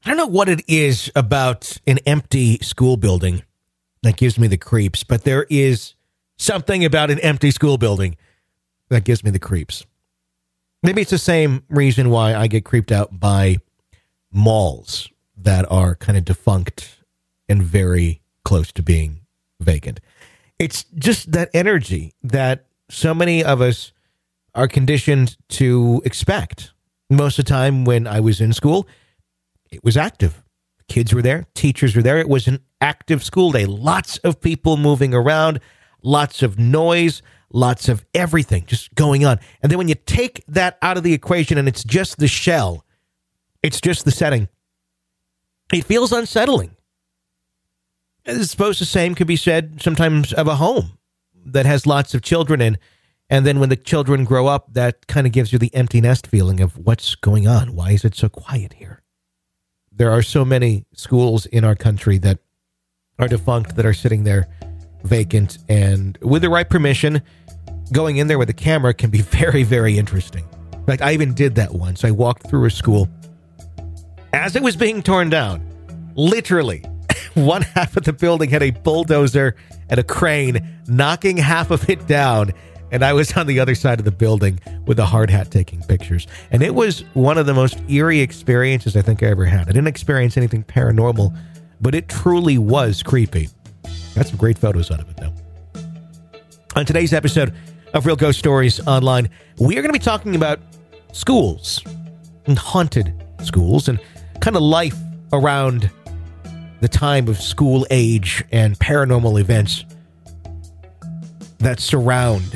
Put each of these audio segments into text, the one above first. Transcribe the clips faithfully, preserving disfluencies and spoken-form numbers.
I don't know what it is about an empty school building that gives me the creeps, but there is something about an empty school building that gives me the creeps. Maybe it's the same reason why I get creeped out by malls that are kind of defunct and very close to being vacant. It's just that energy that so many of us are conditioned to expect. Most of the time when I was in school, it was active. Kids were there. Teachers were there. It was an active school day. Lots of people moving around, lots of noise, lots of everything just going on. And then when you take that out of the equation and it's just the shell, it's just the setting, it feels unsettling. I suppose the same could be said sometimes of a home that has lots of children in. And then when the children grow up, that kind of gives you the empty nest feeling of what's going on. Why is it so quiet here? There are so many schools in our country that are defunct, that are sitting there vacant. And with the right permission, going in there with a camera can be very, very interesting. In fact, I even did that once. I walked through a school as it was being torn down. Literally, one half of the building had a bulldozer and a crane knocking half of it down. And I was on the other side of the building with a hard hat taking pictures. And it was one of the most eerie experiences I think I ever had. I didn't experience anything paranormal, but it truly was creepy. Got some great photos out of it, though. On today's episode of Real Ghost Stories Online, we are going to be talking about schools and haunted schools and kind of life around the time of school age and paranormal events that surround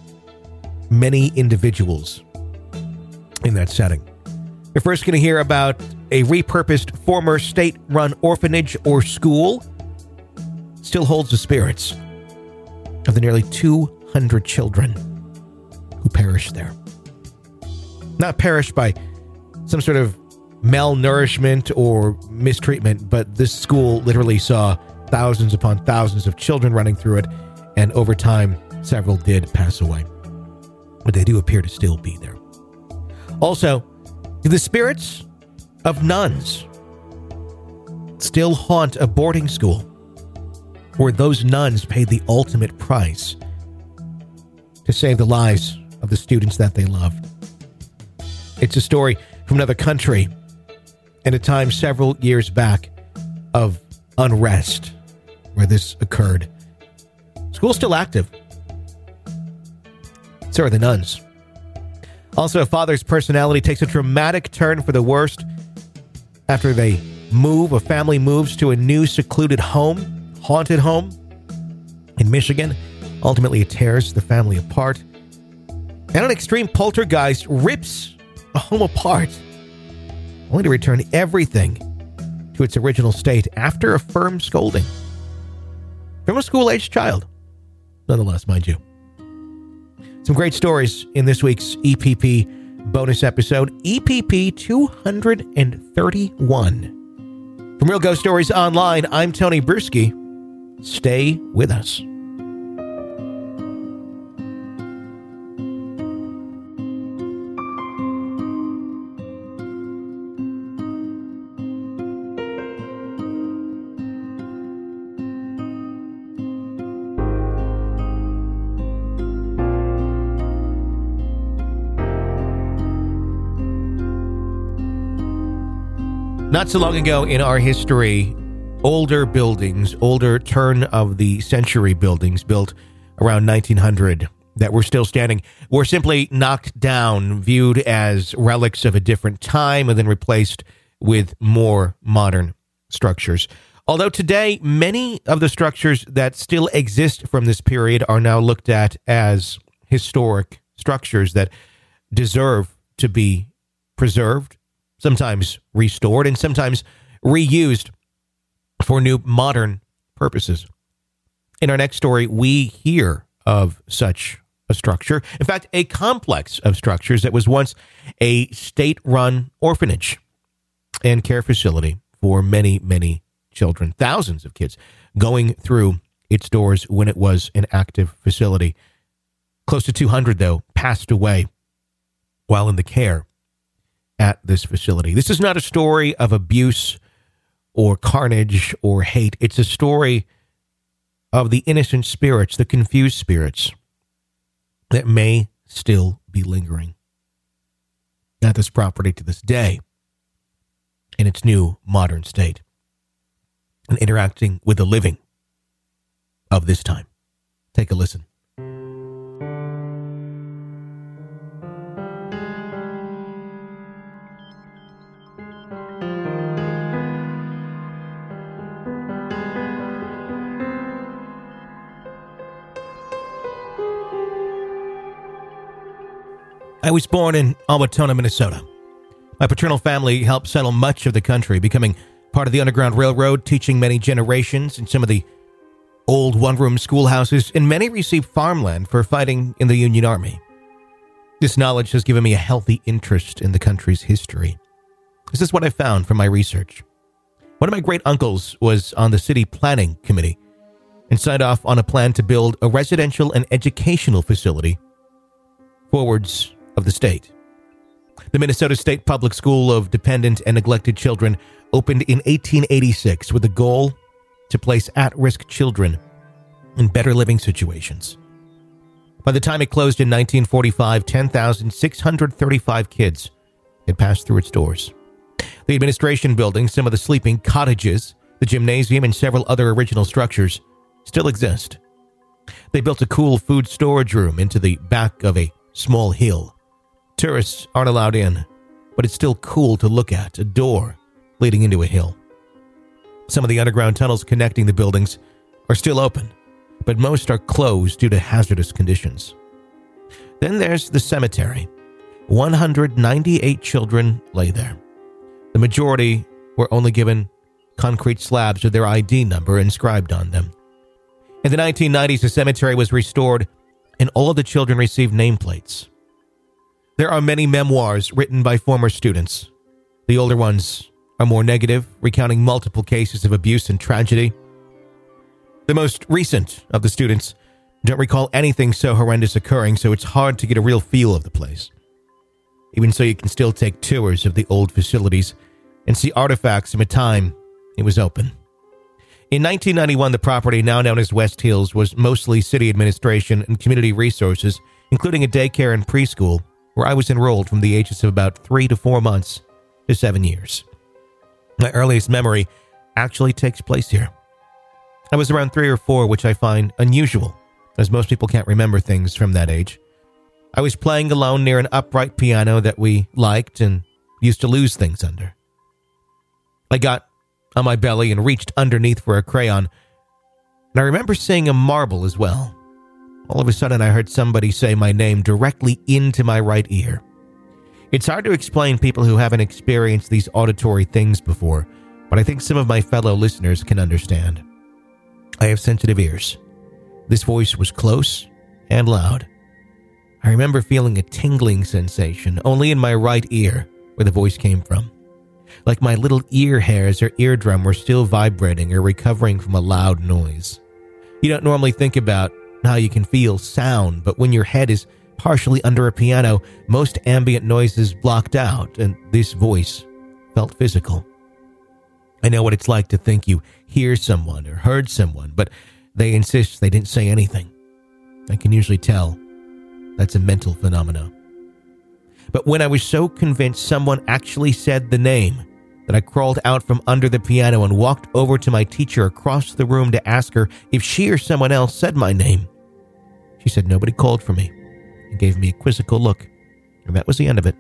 many individuals in that setting. You're first going to hear about a repurposed former state-run orphanage or school still holds the spirits of the nearly two hundred children who perished there. Not perished by some sort of malnourishment or mistreatment, but this school literally saw thousands upon thousands of children running through it, and over time, several did pass away. But they do appear to still be there. Also, the spirits of nuns still haunt a boarding school where those nuns paid the ultimate price to save the lives of the students that they loved. It's a story from another country and a time several years back of unrest where this occurred. School's still active. So are the nuns. Also, a father's personality takes a dramatic turn for the worst after they move. A family moves to a new secluded home, haunted home in Michigan. Ultimately, it tears the family apart. And an extreme poltergeist rips a home apart, only to return everything to its original state after a firm scolding from a school-aged child. Nonetheless, mind you. Some great stories in this week's E P P bonus episode, E P P two thirty-one. From Real Ghost Stories Online, I'm Tony Bruschi. Stay with us. Not so long ago in our history, older buildings, older turn of the century buildings built around nineteen hundred that were still standing were simply knocked down, viewed as relics of a different time, and then replaced with more modern structures. Although today, many of the structures that still exist from this period are now looked at as historic structures that deserve to be preserved, sometimes restored, and sometimes reused for new modern purposes. In our next story, we hear of such a structure. In fact, a complex of structures that was once a state-run orphanage and care facility for many, many children. Thousands of kids going through its doors when it was an active facility. Close to two hundred, though, passed away while in the care at this facility. This is not a story of abuse or carnage or hate. It's a story of the innocent spirits, the confused spirits that may still be lingering at this property to this day in its new modern state and interacting with the living of this time. Take a listen. I was born in Owatonna, Minnesota. My paternal family helped settle much of the country, becoming part of the Underground Railroad, teaching many generations in some of the old one-room schoolhouses, and many received farmland for fighting in the Union Army. This knowledge has given me a healthy interest in the country's history. This is what I found from my research. One of my great-uncles was on the city planning committee and signed off on a plan to build a residential and educational facility forwards of the state. The Minnesota State Public School of Dependent and Neglected Children opened in eighteen eighty-six with the goal to place at-risk children in better living situations. By the time it closed in nineteen forty-five, ten thousand six hundred thirty-five kids had passed through its doors. The administration building, some of the sleeping cottages, the gymnasium, and several other original structures still exist. They built a cool food storage room into the back of a small hill. Tourists aren't allowed in, but it's still cool to look at, a door leading into a hill. Some of the underground tunnels connecting the buildings are still open, but most are closed due to hazardous conditions. Then there's the cemetery. one hundred ninety-eight children lay there. The majority were only given concrete slabs with their I D number inscribed on them. In the nineteen nineties, the cemetery was restored, and all of the children received nameplates. There are many memoirs written by former students. The older ones are more negative, recounting multiple cases of abuse and tragedy. The most recent of the students don't recall anything so horrendous occurring, so it's hard to get a real feel of the place. Even so, you can still take tours of the old facilities and see artifacts from a time it was open. In nineteen ninety-one, the property, now known as West Hills, was mostly city administration and community resources, including a daycare and preschool, where I was enrolled from the ages of about three to four months to seven years. My earliest memory actually takes place here. I was around three or four, which I find unusual, as most people can't remember things from that age. I was playing alone near an upright piano that we liked and used to lose things under. I got on my belly and reached underneath for a crayon, and I remember seeing a marble as well. All of a sudden, I heard somebody say my name directly into my right ear. It's hard to explain people who haven't experienced these auditory things before, but I think some of my fellow listeners can understand. I have sensitive ears. This voice was close and loud. I remember feeling a tingling sensation only in my right ear where the voice came from. Like my little ear hairs or eardrum were still vibrating or recovering from a loud noise. You don't normally think about how you can feel sound, but when your head is partially under a piano, most ambient noise is blocked out, and this voice felt physical. I know what it's like to think you hear someone or heard someone, but they insist they didn't say anything. I can usually tell that's a mental phenomenon. But when I was so convinced someone actually said the name, that I crawled out from under the piano and walked over to my teacher across the room to ask her if she or someone else said my name. She said nobody called for me and gave me a quizzical look, and that was the end of it.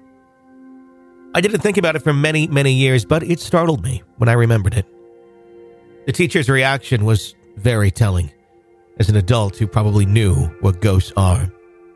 I didn't think about it for many, many years, but it startled me when I remembered it. The teacher's reaction was very telling, as an adult who probably knew what ghosts are.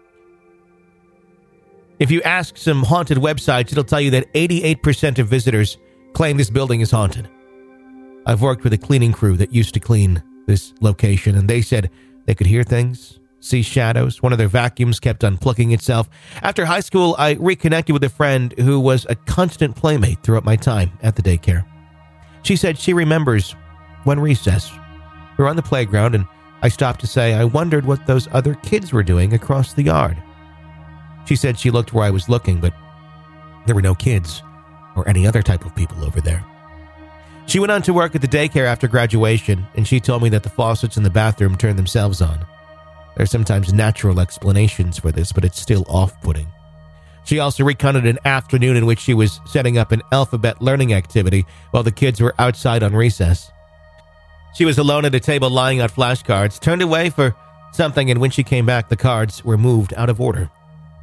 If you ask some haunted websites, it'll tell you that eighty-eight percent of visitors claim this building is haunted. I've worked with a cleaning crew that used to clean this location, and they said they could hear things, see shadows. One of their vacuums kept on plucking itself. After high school, I reconnected with a friend who was a constant playmate throughout my time at the daycare. She said she remembers one recess. We were on the playground, and I stopped to say I wondered what those other kids were doing across the yard. She said she looked where I was looking, but there were no kids or any other type of people over there. She went on to work at the daycare after graduation, and she told me that the faucets in the bathroom turn themselves on. There are sometimes natural explanations for this, but it's still off-putting. She also recounted an afternoon in which she was setting up an alphabet learning activity while the kids were outside on recess. She was alone at a table lying out flashcards, turned away for something, and when she came back, the cards were moved out of order.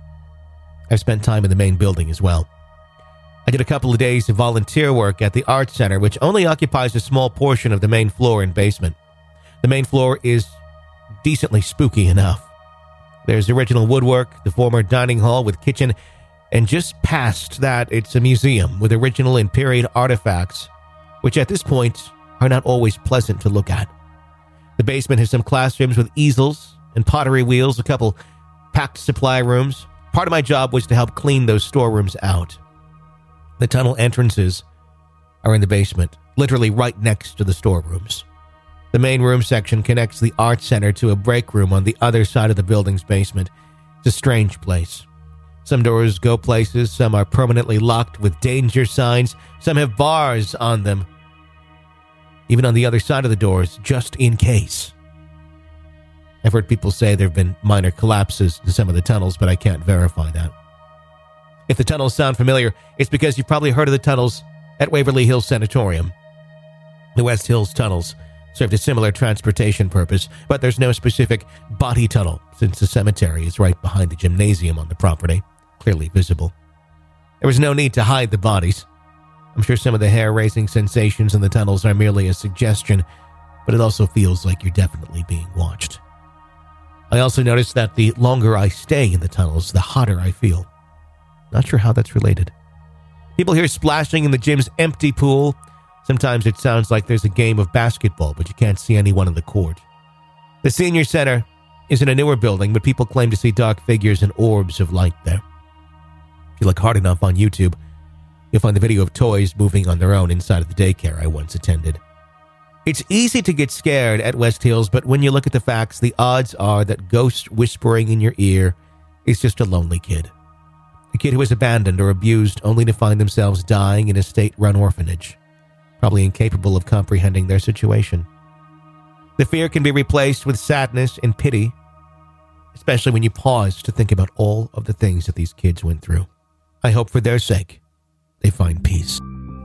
I've spent time in the main building as well. I did a couple of days of volunteer work at the Arts Center, which only occupies a small portion of the main floor and basement. The main floor is decently spooky enough. There's original woodwork, the former dining hall with kitchen, and just past that, it's a museum with original and period artifacts, which at this point are not always pleasant to look at. The basement has some classrooms with easels and pottery wheels, a couple packed supply rooms. Part of my job was to help clean those storerooms out. The tunnel entrances are in the basement, literally right next to the storerooms. The main room section connects the Arts Center to a break room on the other side of the building's basement. It's a strange place. Some doors go places, some are permanently locked with danger signs, some have bars on them. Even on the other side of the doors, just in case. I've heard people say there have been minor collapses to some of the tunnels, but I can't verify that. If the tunnels sound familiar, it's because you've probably heard of the tunnels at Waverly Hills Sanatorium. The West Hills tunnels served a similar transportation purpose, but there's no specific body tunnel since the cemetery is right behind the gymnasium on the property, clearly visible. There was no need to hide the bodies. I'm sure some of the hair-raising sensations in the tunnels are merely a suggestion, but it also feels like you're definitely being watched. I also noticed that the longer I stay in the tunnels, the hotter I feel. Not sure how that's related. People hear splashing in the gym's empty pool. Sometimes it sounds like there's a game of basketball, but you can't see anyone in the court. The senior center is in a newer building, but people claim to see dark figures and orbs of light there. If you look hard enough on YouTube, you'll find the video of toys moving on their own inside of the daycare I once attended. It's easy to get scared at West Hills, but when you look at the facts, the odds are that ghost whispering in your ear is just a lonely kid. A kid who was abandoned or abused only to find themselves dying in a state-run orphanage, probably incapable of comprehending their situation. The fear can be replaced with sadness and pity, especially when you pause to think about all of the things that these kids went through. I hope for their sake, they find peace.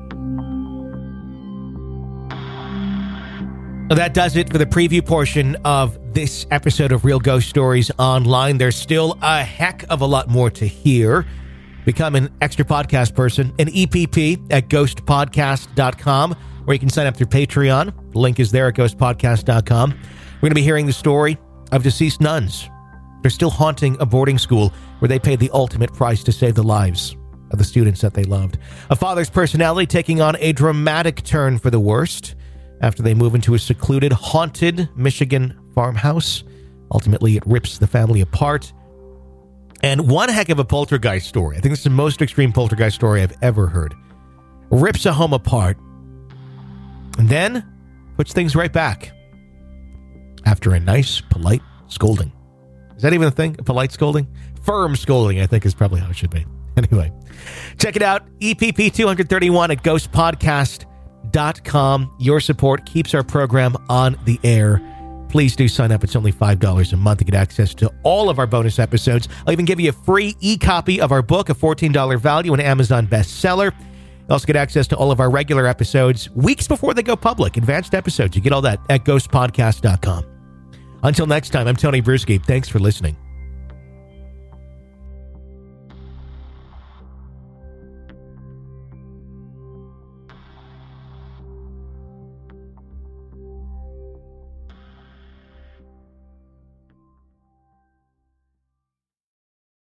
Well, that does it for the preview portion of this episode of Real Ghost Stories Online. There's still a heck of a lot more to hear. Become an extra podcast person, an E P P at ghost podcast dot com, where you can sign up through Patreon. The link is there at ghost podcast dot com. We're going to be hearing the story of deceased nuns. They're still haunting a boarding school where they paid the ultimate price to save the lives of the students that they loved. A father's personality taking on a dramatic turn for the worst after they move into a secluded, haunted Michigan farmhouse. Ultimately, it rips the family apart. And one heck of a poltergeist story. I think this is the most extreme poltergeist story I've ever heard. Rips a home apart and then puts things right back after a nice, polite scolding. Is that even a thing? A polite scolding? Firm scolding, I think, is probably how it should be. Anyway, check it out. E P P two thirty-one at ghost podcast dot com. Your support keeps our program on the air. Please do sign up. It's only five dollars a month to get access to all of our bonus episodes. I'll even give you a free e-copy of our book, a fourteen dollars value, an Amazon bestseller. You also get access to all of our regular episodes weeks before they go public, advanced episodes. You get all that at ghost podcast dot com. Until next time, I'm Tony Bruschi. Thanks for listening.